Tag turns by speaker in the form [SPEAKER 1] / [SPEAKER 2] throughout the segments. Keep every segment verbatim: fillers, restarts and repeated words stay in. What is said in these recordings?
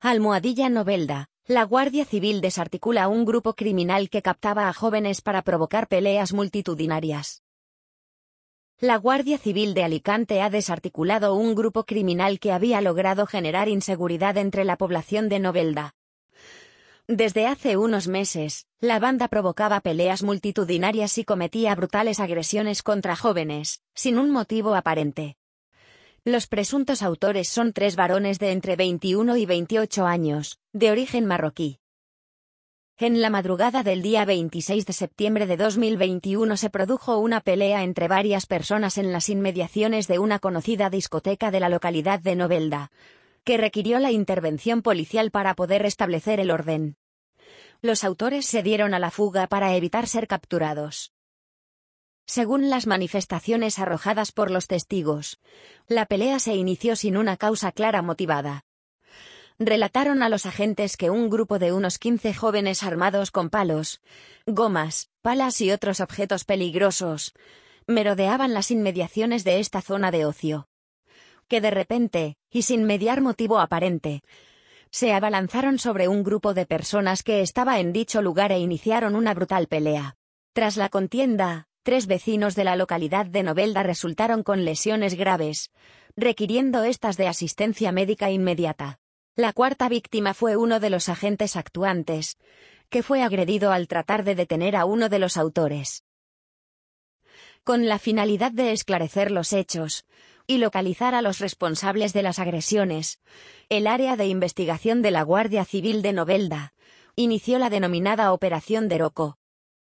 [SPEAKER 1] Almohadilla Novelda. La Guardia Civil desarticula un grupo criminal que captaba a jóvenes para provocar peleas multitudinarias. La Guardia Civil de Alicante ha desarticulado un grupo criminal que había logrado generar inseguridad entre la población de Novelda. Desde hace unos meses, la banda provocaba peleas multitudinarias y cometía brutales agresiones contra jóvenes, sin un motivo aparente. Los presuntos autores son tres varones de entre veintiuno y veintiocho años, de origen marroquí. En la madrugada del día veintiséis de septiembre de dos mil veintiuno se produjo una pelea entre varias personas en las inmediaciones de una conocida discoteca de la localidad de Novelda, que requirió la intervención policial para poder restablecer el orden. Los autores se dieron a la fuga para evitar ser capturados. Según las manifestaciones arrojadas por los testigos, la pelea se inició sin una causa clara motivada. Relataron a los agentes que un grupo de unos quince jóvenes armados con palos, gomas, palas y otros objetos peligrosos, merodeaban las inmediaciones de esta zona de ocio. Que de repente, y sin mediar motivo aparente, se abalanzaron sobre un grupo de personas que estaba en dicho lugar e iniciaron una brutal pelea. Tras la contienda, tres vecinos de la localidad de Novelda resultaron con lesiones graves, requiriendo estas de asistencia médica inmediata. La cuarta víctima fue uno de los agentes actuantes, que fue agredido al tratar de detener a uno de los autores. Con la finalidad de esclarecer los hechos y localizar a los responsables de las agresiones, el área de investigación de la Guardia Civil de Novelda inició la denominada Operación Deroco.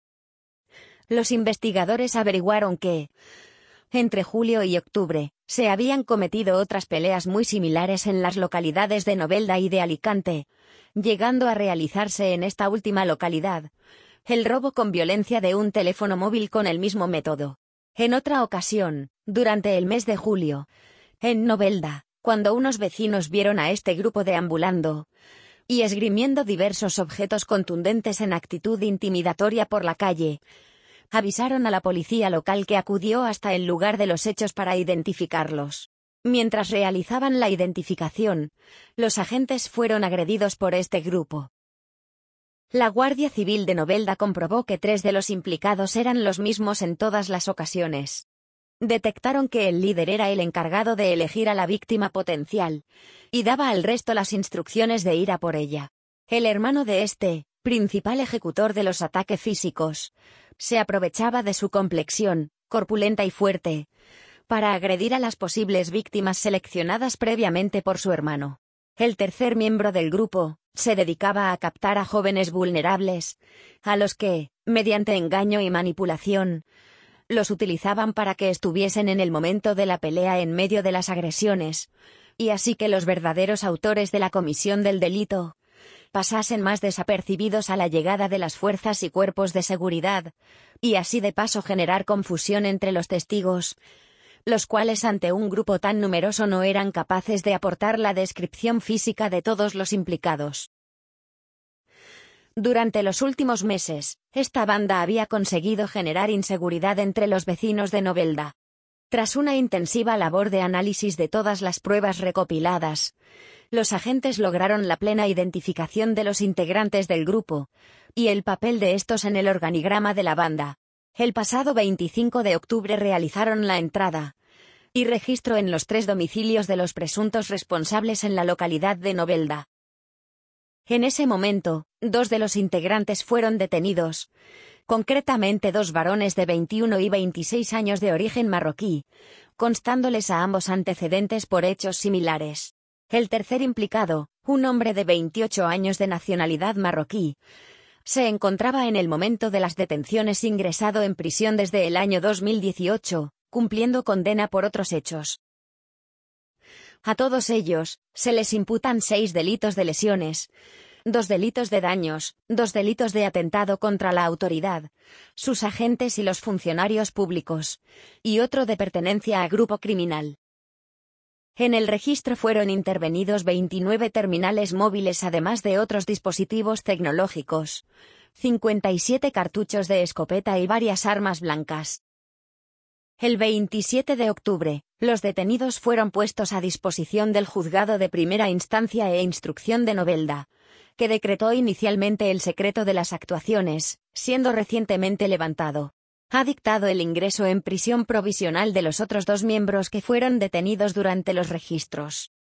[SPEAKER 1] Los investigadores averiguaron que, entre julio y octubre, se habían cometido otras peleas muy similares en las localidades de Novelda y de Alicante, llegando a realizarse en esta última localidad el robo con violencia de un teléfono móvil con el mismo método. En otra ocasión, durante el mes de julio, en Novelda, cuando unos vecinos vieron a este grupo deambulando y esgrimiendo diversos objetos contundentes en actitud intimidatoria por la calle, avisaron a la policía local que acudió hasta el lugar de los hechos para identificarlos. Mientras realizaban la identificación, los agentes fueron agredidos por este grupo. La Guardia Civil de Novelda comprobó que tres de los implicados eran los mismos en todas las ocasiones. Detectaron que el líder era el encargado de elegir a la víctima potencial, y daba al resto las instrucciones de ir a por ella. El hermano de este, principal ejecutor de los ataques físicos, se aprovechaba de su complexión, corpulenta y fuerte, para agredir a las posibles víctimas seleccionadas previamente por su hermano. El tercer miembro del grupo se dedicaba a captar a jóvenes vulnerables, a los que, mediante engaño y manipulación, los utilizaban para que estuviesen en el momento de la pelea en medio de las agresiones, y así que los verdaderos autores de la comisión del delito pasasen más desapercibidos a la llegada de las fuerzas y cuerpos de seguridad, y así de paso generar confusión entre los testigos, los cuales ante un grupo tan numeroso no eran capaces de aportar la descripción física de todos los implicados. Durante los últimos meses, esta banda había conseguido generar inseguridad entre los vecinos de Novelda. Tras una intensiva labor de análisis de todas las pruebas recopiladas, los agentes lograron la plena identificación de los integrantes del grupo y el papel de estos en el organigrama de la banda. El pasado veinticinco de octubre realizaron la entrada y registro en los tres domicilios de los presuntos responsables en la localidad de Novelda. En ese momento, dos de los integrantes fueron detenidos, concretamente dos varones de veintiuno y veintiséis años de origen marroquí, constándoles a ambos antecedentes por hechos similares. El tercer implicado, un hombre de veintiocho años de nacionalidad marroquí, se encontraba en el momento de las detenciones ingresado en prisión desde el año dos mil dieciocho, cumpliendo condena por otros hechos. A todos ellos, se les imputan seis delitos de lesiones, dos delitos de daños, dos delitos de atentado contra la autoridad, sus agentes y los funcionarios públicos, y otro de pertenencia a grupo criminal. En el registro fueron intervenidos veintinueve terminales móviles además de otros dispositivos tecnológicos, cincuenta y siete cartuchos de escopeta y varias armas blancas. El veintisiete de octubre, los detenidos fueron puestos a disposición del Juzgado de Primera Instancia e Instrucción de Novelda, que decretó inicialmente el secreto de las actuaciones, siendo recientemente levantado. Ha dictado el ingreso en prisión provisional de los otros dos miembros que fueron detenidos durante los registros.